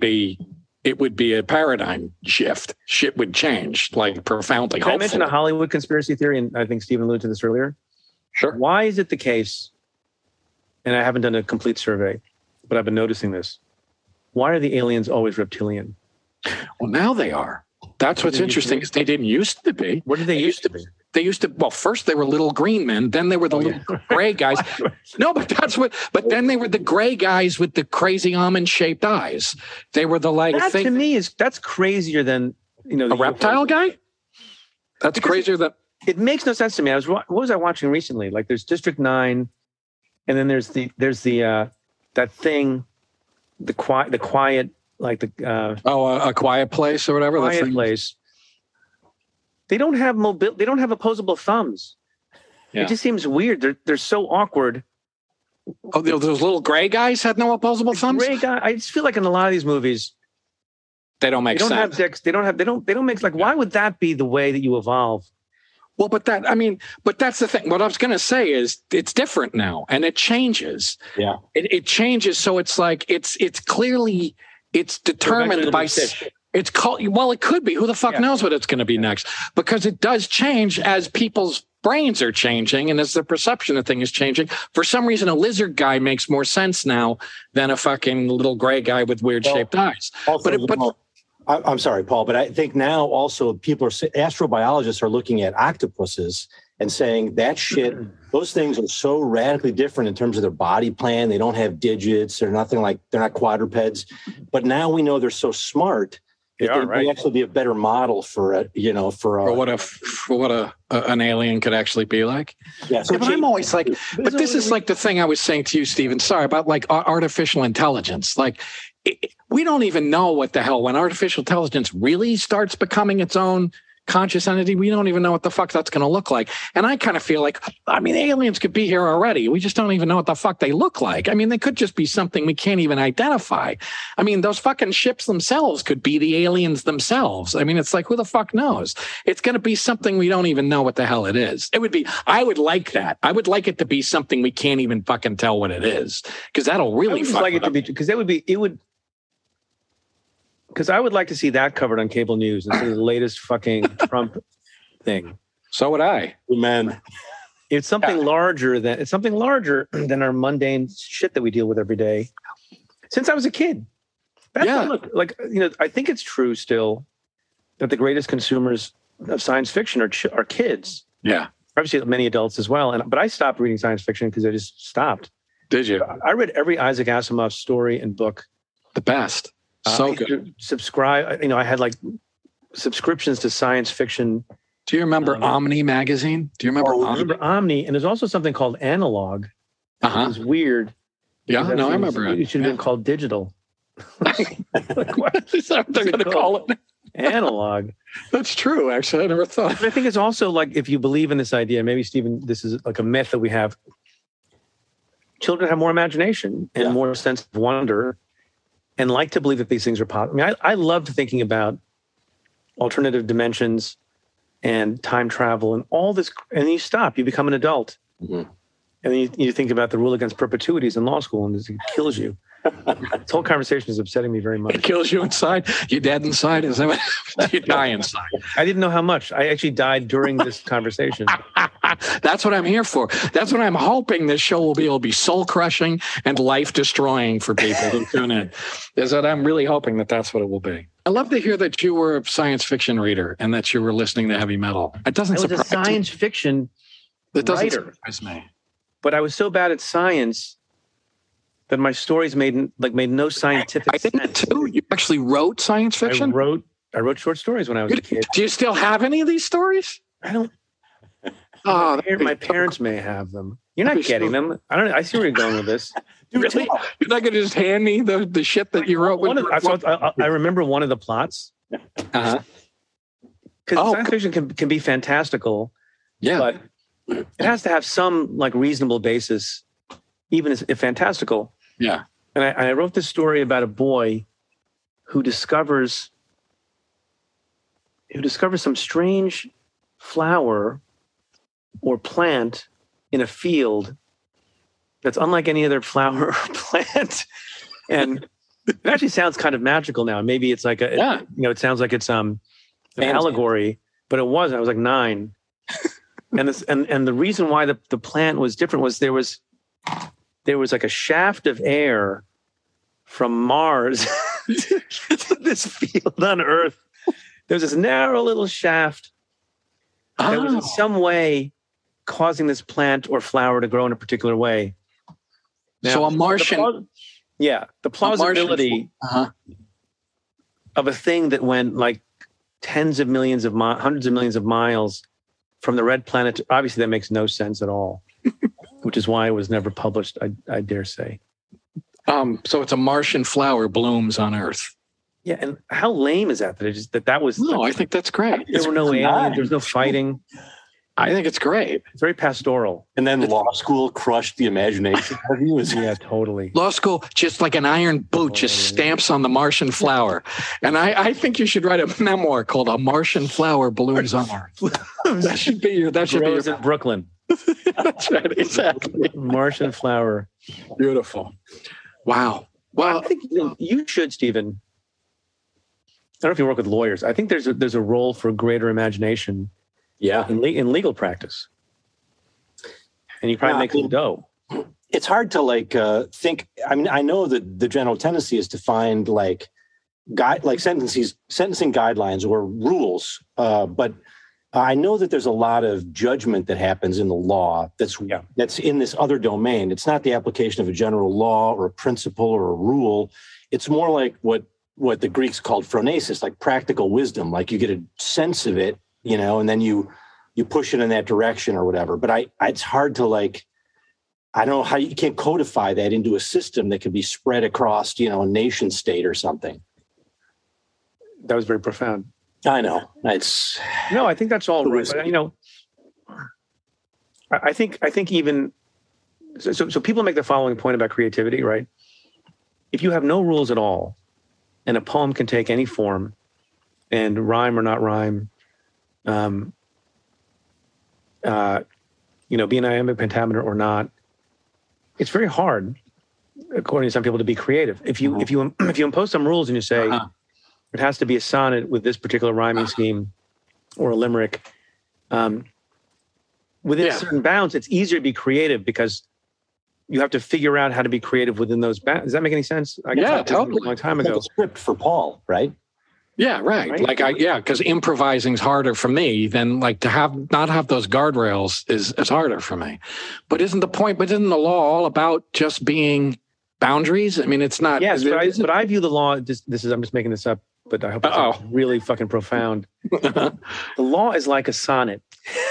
be a paradigm shift. Shit would change, like, profoundly. Can I mention a Hollywood conspiracy theory? And I think Stephen alluded to this earlier. Sure. Why is it the case, and I haven't done a complete survey, but I've been noticing this, why are the aliens always reptilian? Well, now they are. That's what's interesting, is they didn't used to be. What did they used to be? They used to, well, first they were little green men, then they were the little gray guys. No, but then they were the gray guys with the crazy almond-shaped eyes. They were the to me, that's crazier than, a reptile guy? That's crazier than... It makes no sense to me. What was I watching recently? Like, there's District 9, and then there's that thing, the quiet, like the... A Quiet Place or whatever? Quiet Place. They don't have they don't have opposable thumbs. Yeah. It just seems weird. They're so awkward. Oh, those little gray guys had no opposable thumbs? Gray guy. I just feel like in a lot of these movies, they don't make sense. They don't have dicks. They don't make, like, why would that be the way that you evolve? Well, but that's the thing. What I was going to say is it's different now, and it changes. Yeah. It changes. So it's like, it's clearly, it's determined by... It's called, well, it could be. Who the fuck knows what it's going to be next? Because it does change as people's brains are changing and as the perception of thing is changing. For some reason, a lizard guy makes more sense now than a fucking little gray guy with weird shaped eyes. Also, I'm sorry, Paul, but I think now also astrobiologists are looking at octopuses and saying that shit, those things are so radically different in terms of their body plan. They don't have digits. They're not quadrupeds. But now we know they're so smart They are, right? They'd actually be a better model for an alien could actually be like. Yeah, so but I'm always like, but this is like the thing I was saying to you, Stephen. Sorry, about like artificial intelligence. Like, we don't even know what the hell when artificial intelligence really starts becoming its own conscious entity. We don't even know what the fuck that's going to look like. And I kind of feel like, I mean, aliens could be here already. We just don't even know what the fuck they look like. I mean, they could just be something we can't even identify. I mean, those fucking ships themselves could be the aliens themselves. I mean, it's like, who the fuck knows? It's going to be something we don't even know what the hell it is. I would like that. I would like it to be something we can't even fucking tell what it is, because that'll really fuck like it to be, because because I would like to see that covered on cable news and see the latest fucking Trump thing. So would I. Man, it's something larger than our mundane shit that we deal with every day. Since I was a kid, look, like, you know, I think it's true still that the greatest consumers of science fiction are kids. Yeah, obviously many adults as well. But I stopped reading science fiction because I just stopped. Did you? I read every Isaac Asimov story and book. The best. So good. Subscribe. You know, I had like subscriptions to science fiction. Do you remember Omni magazine? Do you remember Omni? I remember Omni, and there's also something called Analog. It was weird. Yeah, no, I remember it. It should have been called Digital. Like, what is that they're going to call it? Analog. That's true, actually. I never thought. But I think it's also like, if you believe in this idea, maybe, Stephen, this is like a myth that we have. Children have more imagination and more sense of wonder, and like to believe that these things are possible. I mean, I loved thinking about alternative dimensions and time travel and all this. And then you stop, you become an adult. Mm-hmm. And then you think about the rule against perpetuities in law school, and it kills you. This whole conversation is upsetting me very much. It kills you inside? You dead inside? Is that what you die inside? I didn't know how much. I actually died during this conversation. That's what I'm here for. That's what I'm hoping this show will be. It'll be soul crushing and life destroying for people who tune in. Is that I'm really hoping that that's what it will be. I love to hear that you were a science fiction reader and that you were listening to heavy metal. It doesn't surprise me. I was a science fiction doesn't writer. Surprise me. But I was so bad at science that my stories made no scientific sense. I think too. You actually wrote science fiction? I wrote short stories when I was a kid. Do you still have any of these stories? I don't. Oh, my parents may have them. You're not getting them. I don't. I see where you're going with this. Really? You're not going to just hand me the shit that you wrote? I remember one of the plots. Because science fiction can be fantastical. Yeah. But it has to have some like reasonable basis, even if fantastical. Yeah. And I wrote this story about a boy who discovers some strange flower or plant in a field that's unlike any other flower or plant. And it actually sounds kind of magical now. Maybe it's like it sounds like it's an allegory, but it wasn't. I was like 9. And the reason why the plant was different was there was like a shaft of air from Mars to this field on Earth. There was this narrow little shaft that was in some way causing this plant or flower to grow in a particular way. Now, so a Martian. The plausibility of a thing that went like hundreds of millions of miles from the red planet, obviously that makes no sense at all, which is why it was never published, I dare say. So it's a Martian flower blooms on Earth. Yeah, and how lame is that? That was... No, I think that's great. There were no aliens, there was no fighting. I think it's great. It's very pastoral. And then law school crushed the imagination of you. Yeah, totally. Law school, just like an iron boot, just stamps on the Martian flower. And I think you should write a memoir called A Martian Flower Blooms on Earth. That should be your... in Brooklyn. That's right, exactly. Martian flower. Beautiful. Wow. Well, I think you should, Stephen. I don't know if you work with lawyers. I think there's a role for greater imagination. Yeah, in legal practice, and you probably make some dough. It's hard to think. I mean, I know that the general tendency is to find sentencing guidelines or rules, but I know that there's a lot of judgment that happens in the law that's in this other domain. It's not the application of a general law or a principle or a rule. It's more like what what the Greeks called phronesis, like practical wisdom. Like you get a sense of it, and then you push it in that direction or whatever. But it's hard to like, I don't know how you can't codify that into a system that can be spread across, a nation state or something. That was very profound. I know. No, I think that's all right. But, I think even so people make the following point about creativity, right? If you have no rules at all, and a poem can take any form, and rhyme or not rhyme, be an iambic pentameter or not, it's very hard, according to some people, to be creative. If you impose some rules and you say it has to be a sonnet with this particular rhyming scheme or a limerick, within certain bounds, it's easier to be creative because you have to figure out how to be creative within those bounds. Does that make any sense? Totally. A long time ago. Like a script for Paul, right? Yeah, right. Because improvising is harder for me than like to not have those guardrails is harder for me. But isn't the law all about just being boundaries? I mean, it's not. Yes, but I view the law. I'm just making this up, but I hope it's really fucking profound. The law is like a sonnet.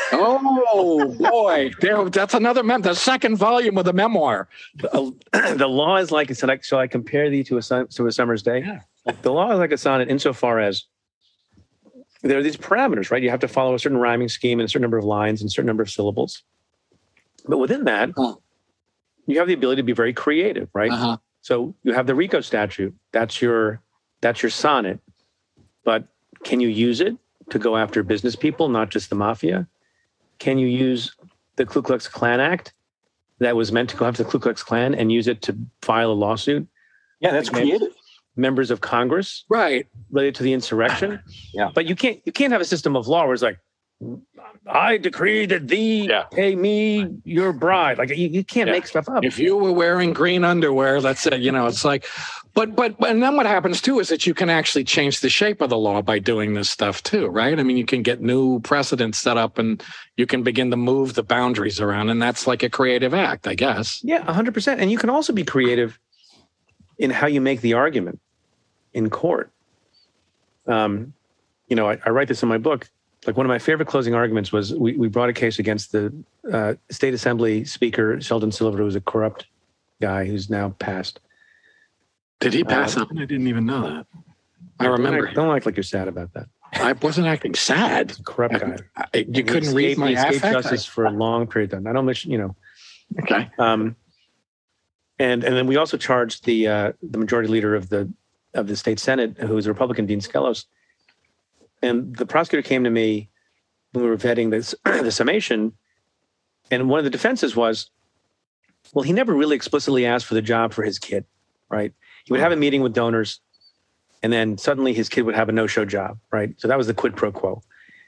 Oh boy, that's another the second volume of the memoir. The law is like a sonnet. Shall I compare thee to a summer's day? Yeah. The law is like a sonnet insofar as there are these parameters, right? You have to follow a certain rhyming scheme and a certain number of lines and a certain number of syllables. But within that, you have the ability to be very creative, right? So you have the RICO statute. That's your sonnet. But can you use it to go after business people, not just the mafia? Can you use the Ku Klux Klan Act that was meant to go after the Ku Klux Klan and use it to file a lawsuit? Yeah, that's creative. Members of Congress, right, related to the insurrection. Yeah, but you can't have a system of law where it's like, I decree that thee pay me your bride. Like you can't make stuff up. If you were wearing green underwear, that's it. It's like, but and then what happens too is that you can actually change the shape of the law by doing this stuff too, right? I mean, you can get new precedents set up, and you can begin to move the boundaries around, and that's like a creative act, I guess. Yeah, 100%. And you can also be creative in how you make the argument in court. I write this in my book. Like one of my favorite closing arguments was we brought a case against the State Assembly Speaker, Sheldon Silver, who was a corrupt guy who's now passed. Did he pass on? I didn't even know that. I remember. Don't act like you're sad about that. I wasn't acting sad. Corrupt guy. You couldn't read my affect. Justice for a long period of time. I don't mention, Okay. And then we also charged the majority leader of the state Senate, who was a Republican, Dean Skelos. And the prosecutor came to me when we were vetting the summation, and one of the defenses was, well, he never really explicitly asked for the job for his kid, right? He would have a meeting with donors, and then suddenly his kid would have a no-show job, right? So that was the quid pro quo.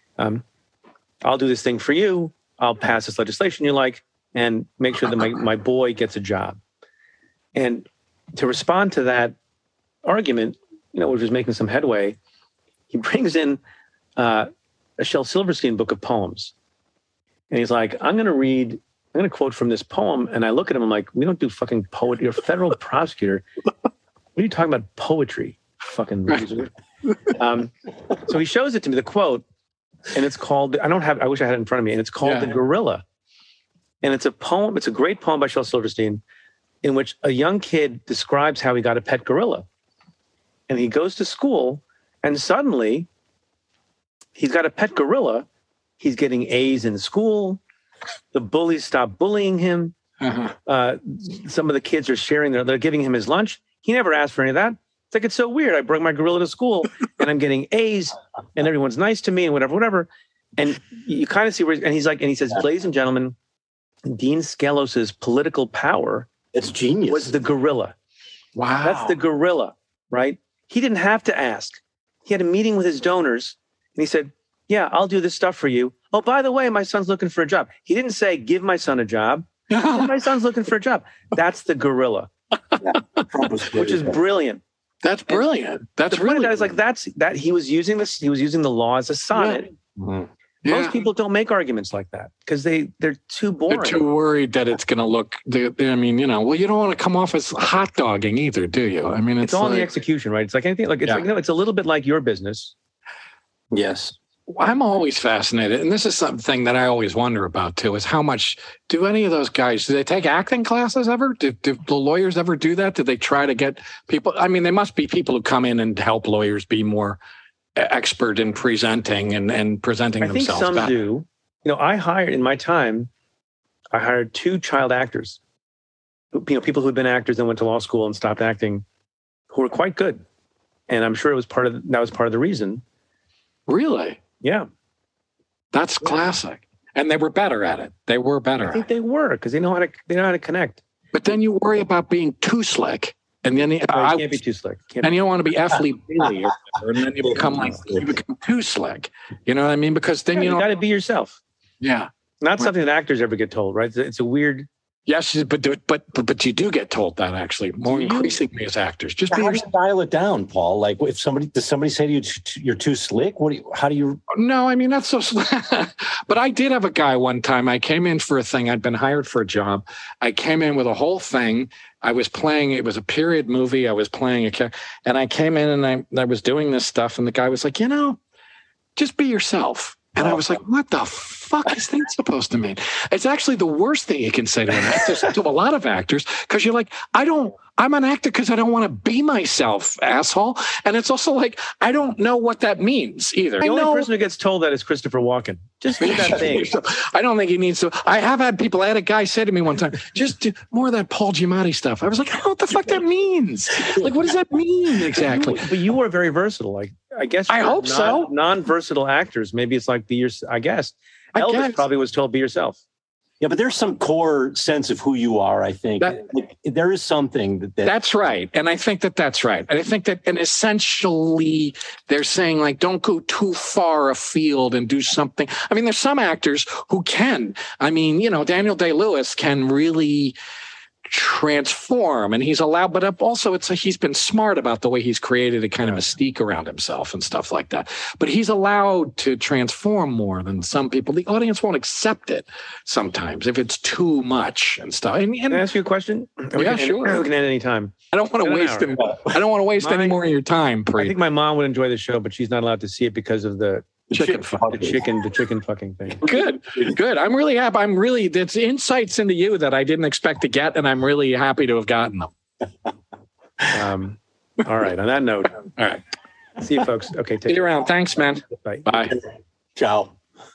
I'll do this thing for you. I'll pass this legislation you like, and make sure that my boy gets a job. And to respond to that argument, which was making some headway, he brings in a Shel Silverstein book of poems. And he's like, I'm going to quote from this poem. And I look at him, I'm like, we don't do fucking poetry. You're a federal prosecutor. What are you talking about poetry? Fucking loser. So he shows it to me, the quote, and it's called, I wish I had it in front of me, and it's called The Gorilla. And it's a poem, it's a great poem by Shel Silverstein, in which a young kid describes how he got a pet gorilla. And he goes to school, and suddenly he's got a pet gorilla. He's getting A's in school. The bullies stop bullying him. Some of the kids are they're giving him his lunch. He never asked for any of that. It's like, it's so weird. I bring my gorilla to school and I'm getting A's and everyone's nice to me and whatever. And you kind of see where, and he says, ladies and gentlemen, Dean Skelos's political power, it's genius, was the gorilla. Wow. That's the gorilla, right? He didn't have to ask. He had a meeting with his donors and he said, yeah, I'll do this stuff for you. Oh, by the way, my son's looking for a job. He didn't say, give my son a job. My son's looking for a job. That's the gorilla, which is brilliant. That's brilliant. That's the really point is, like, that he was using this. He was using the law as a sonnet. Mm-hmm. Most people don't make arguments like that because they're too boring. They're too worried that it's going to look. I mean, you know, you don't want to come off as hot dogging either, do you? I mean, it's all in the execution, right? It's like anything. Like it's a little bit like your business. Yes. I'm always fascinated, and this is something that I always wonder about too: is how much do any of those guys do they take acting classes ever? Do the lawyers ever do that? Do they try to get people? I mean, they must be people who come in and help lawyers be more expert in presenting and presenting themselves. I think some do. You know, I hired 2 child actors. You know, people who'd been actors and went to law school and stopped acting, who were quite good, and I'm sure that was part of the reason. Really? Yeah. That's classic. And they were better at it. They were better. I think they were because they know how to connect. But then you worry about being too slick. And then you can't be too slick. You don't want to be F. Lee Bailey or whatever, and then you become too slick. You know what I mean? Because then you got to be yourself. Yeah. Not something that actors ever get told, right? It's a weird. Yes, but you do get told that actually more increasingly as actors. Just how do you dial it down, Paul? Like, if does somebody say to you, "You're too slick"? How do you? No, I mean, that's so. But I did have a guy one time. I came in for a thing. I'd been hired for a job. I came in with a whole thing. I was playing. It was a period movie. I was playing a character, and I came in and I was doing this stuff. And the guy was like, just be yourself. And I was like, what the fuck is that supposed to mean? It's actually the worst thing you can say to an actor, to a lot of actors, because you're like, I'm an actor because I don't want to be myself, asshole. And it's also like, I don't know what that means either. The only person who gets told that is Christopher Walken. Just do that thing. I don't think he needs to. I had a guy say to me one time, just do more of that Paul Giamatti stuff. I was like, I don't know what the fuck that means. Like, what does that mean exactly? But you were very versatile. Like, I guess I hope so. Non-versatile actors, maybe it's like I guess. Elvis probably was told be yourself. Yeah, but there's some core sense of who you are, I think. There is something that's right. And I think that's right. And I think that, and essentially they're saying, like, don't go too far afield and do something. I mean, there's some actors who can. I mean, Daniel Day-Lewis can really transform, and he's allowed, but also he's been smart about the way he's created a kind of mystique around himself and stuff like that. But he's allowed to transform more than some people. The audience won't accept it sometimes if it's too much and stuff. And can I ask you a question? Yeah, sure. We can end any time. I don't want to waste any more of your time, Preet. I think my mom would enjoy the show, but she's not allowed to see it because of the chicken fucking thing. Good. I'm really happy. There's insights into you that I didn't expect to get, and I'm really happy to have gotten them. All right. On that note, all right. See you, folks. Okay. See you around. Thanks, man. Bye. Bye. Ciao.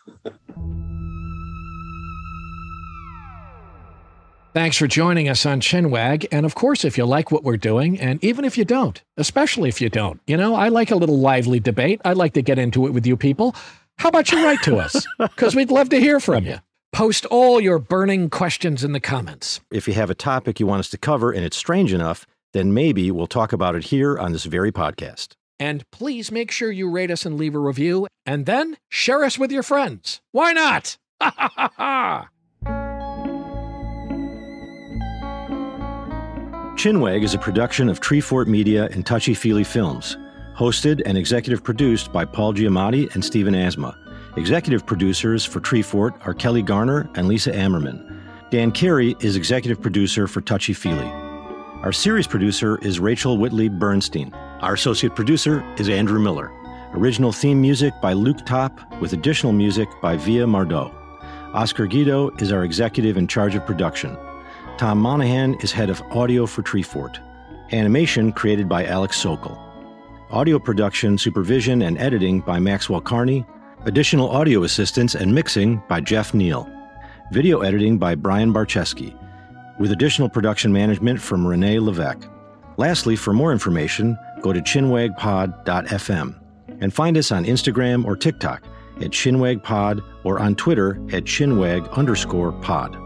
Thanks for joining us on Chinwag. And of course, if you like what we're doing, and even if you don't, especially if you don't, I like a little lively debate. I'd like to get into it with you people. How about you write to us? Because we'd love to hear from you. Post all your burning questions in the comments. If you have a topic you want us to cover and it's strange enough, then maybe we'll talk about it here on this very podcast. And please make sure you rate us and leave a review, and then share us with your friends. Why not? Ha ha ha ha! Chinwag is a production of Treefort Media and Touchy Feely Films. Hosted and executive produced by Paul Giamatti and Stephen Asma. Executive producers for Treefort are Kelly Garner and Lisa Ammerman. Dan Carey is executive producer for Touchy Feely. Our series producer is Rachel Whitley Bernstein. Our associate producer is Andrew Miller. Original theme music by Luke Top, with additional music by Via Mardot. Oscar Guido is our executive in charge of production. Tom Monahan is head of audio for Treefort. Animation created by Alex Sokol. Audio production, supervision, and editing by Maxwell Carney. Additional audio assistance and mixing by Jeff Neal. Video editing by Brian Barczewski, with additional production management from Renee Levesque. Lastly, for more information, go to chinwagpod.fm and find us on Instagram or TikTok at chinwagpod or on Twitter at chinwag_pod.